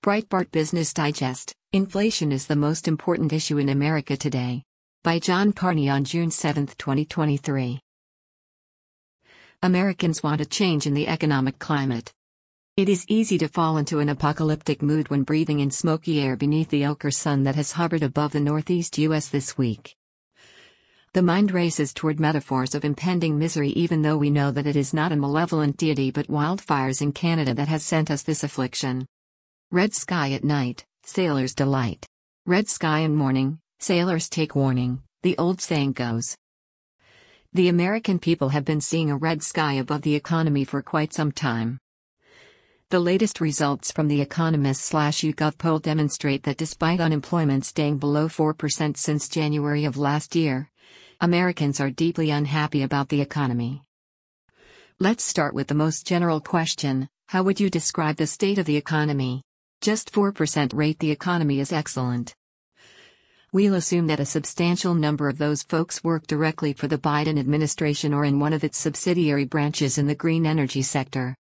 Breitbart Business Digest: Inflation is the most important issue in America today. By John Carney on June 7, 2023. Americans want a change in the economic climate. It is easy to fall into an apocalyptic mood when breathing in smoky air beneath the ochre sun that has hovered above the northeast U.S. this week. The mind races toward metaphors of impending misery, even though we know that it is not a malevolent deity but wildfires in Canada that has sent us this affliction. Red sky at night, sailors delight. Red sky in morning, sailors take warning, the old saying goes. The American people have been seeing a red sky above the economy for quite some time. The latest results from the Economist/YouGov poll demonstrate that despite unemployment staying below 4% since January of last year, Americans are deeply unhappy about the economy. Let's start with the most general question: how would you describe the state of the economy? Just 4% rate the economy as excellent. We'll assume that a substantial number of those folks work directly for the Biden administration or in one of its subsidiary branches in the green energy sector.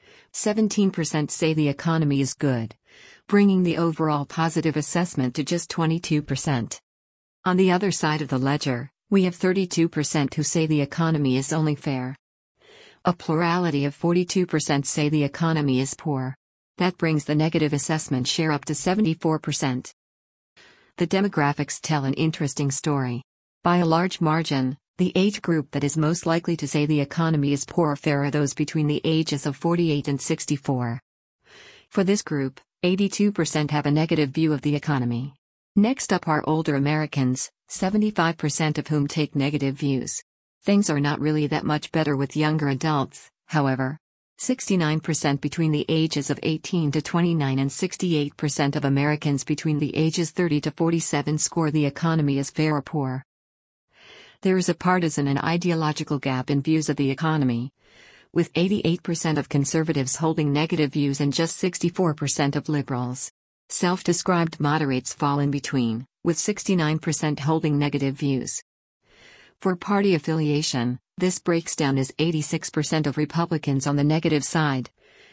17% say the economy is good, bringing the overall positive assessment to just 22%. On the other side of the ledger, we have 32% who say the economy is only fair. A plurality of 42% say the economy is poor. That brings the negative assessment share up to 74%. The demographics tell an interesting story. By a large margin, the age group that is most likely to say the economy is poor or fair are those between the ages of 48 and 64. For this group, 82% have a negative view of the economy. Next up are older Americans, 75% of whom take negative views. Things are not really that much better with younger adults, however. 69% between the ages of 18 to 29 and 68% of Americans between the ages 30 to 47 score the economy as fair or poor. There is a partisan and ideological gap in views of the economy, with 88% of conservatives holding negative views and just 64% of liberals. Self-described moderates fall in between, with 69% holding negative views. For party affiliation, this breaks down as 86% of Republicans on the negative side,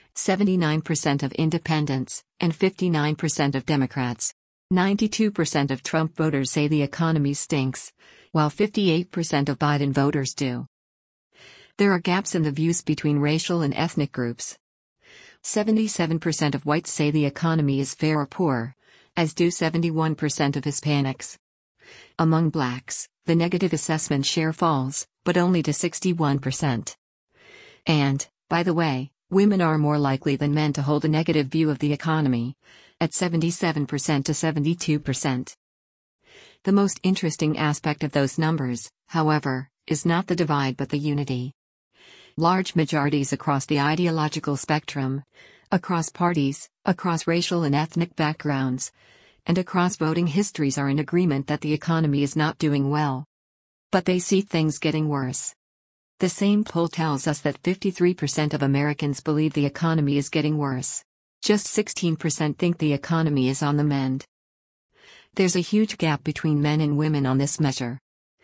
79% of independents, and 59% of Democrats. 92% of Trump voters say the economy stinks, while 58% of Biden voters do. There are gaps in the views between racial and ethnic groups. 77% of whites say the economy is fair or poor, as do 71% of Hispanics. Among blacks, the negative assessment share falls, but only to 61%. And, by the way, women are more likely than men to hold a negative view of the economy, at 77% to 72%. The most interesting aspect of those numbers, however, is not the divide but the unity. Large majorities across the ideological spectrum, across parties, across racial and ethnic backgrounds, and across voting histories are in agreement that the economy is not doing well. But they see things getting worse. The same poll tells us that 53% of Americans believe the economy is getting worse. Just 16% think the economy is on the mend. There's a huge gap between men and women on this measure.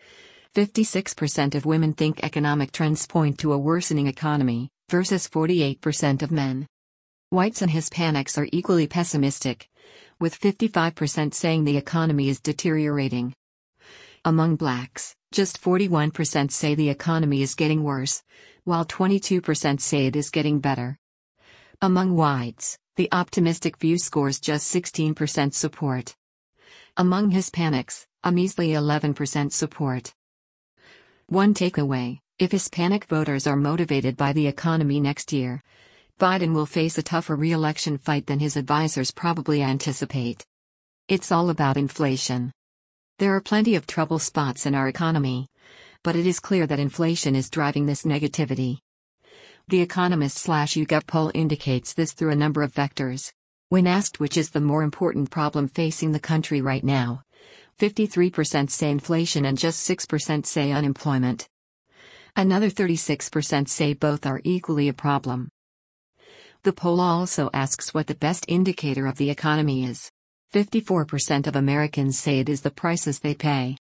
56% of women think economic trends point to a worsening economy, versus 48% of men. Whites and Hispanics are equally pessimistic, with 55% saying the economy is deteriorating. Among blacks, just 41% say the economy is getting worse, while 22% say it is getting better. Among whites, the optimistic view scores just 16% support. Among Hispanics, a measly 11% support. One takeaway: if Hispanic voters are motivated by the economy next year, Biden will face a tougher re-election fight than his advisors probably anticipate. It's all about inflation. There are plenty of trouble spots in our economy, but it is clear that inflation is driving this negativity. The Economist/YouGov poll indicates this through a number of vectors. When asked which is the more important problem facing the country right now, 53% say inflation and just 6% say unemployment. Another 36% say both are equally a problem. The poll also asks what the best indicator of the economy is. 54% of Americans say it is the prices they pay.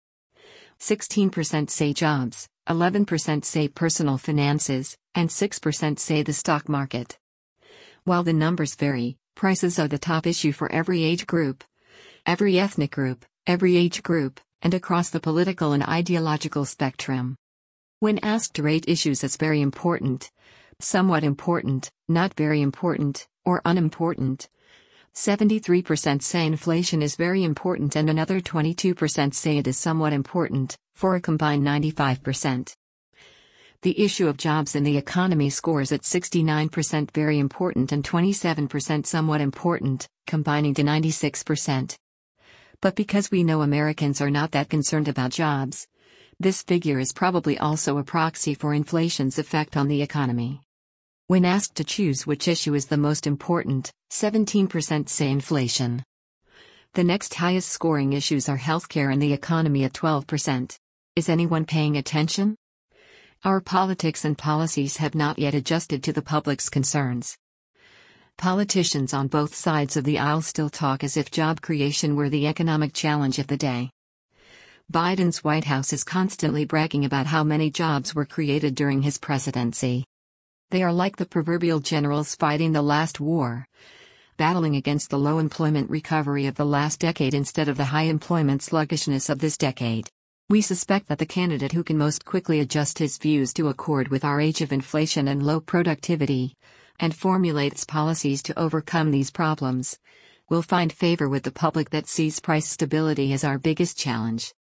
16% say jobs, 11% say personal finances, and 6% say the stock market. While the numbers vary, Prices are the top issue for every age group, every ethnic group, every age group, and across the political and ideological spectrum. When asked to rate issues as very important, somewhat important, not very important, or unimportant, 73% say inflation is very important and another 22% say it is somewhat important, for a combined 95%. The issue of jobs in the economy scores at 69% very important and 27% somewhat important, combining to 96%. But because we know Americans are not that concerned about jobs, this figure is probably also a proxy for inflation's effect on the economy. When asked to choose which issue is the most important, 17% say inflation. The next highest scoring issues are healthcare and the economy at 12%. Is anyone paying attention? Our politics and policies have not yet adjusted to the public's concerns. Politicians on both sides of the aisle still talk as if job creation were the economic challenge of the day. Biden's White House is constantly bragging about how many jobs were created during his presidency. They are like the proverbial generals fighting the last war, battling against the low employment recovery of the last decade instead of the high employment sluggishness of this decade. We suspect that the candidate who can most quickly adjust his views to accord with our age of inflation and low productivity, and formulates policies to overcome these problems, will find favor with the public that sees price stability as our biggest challenge.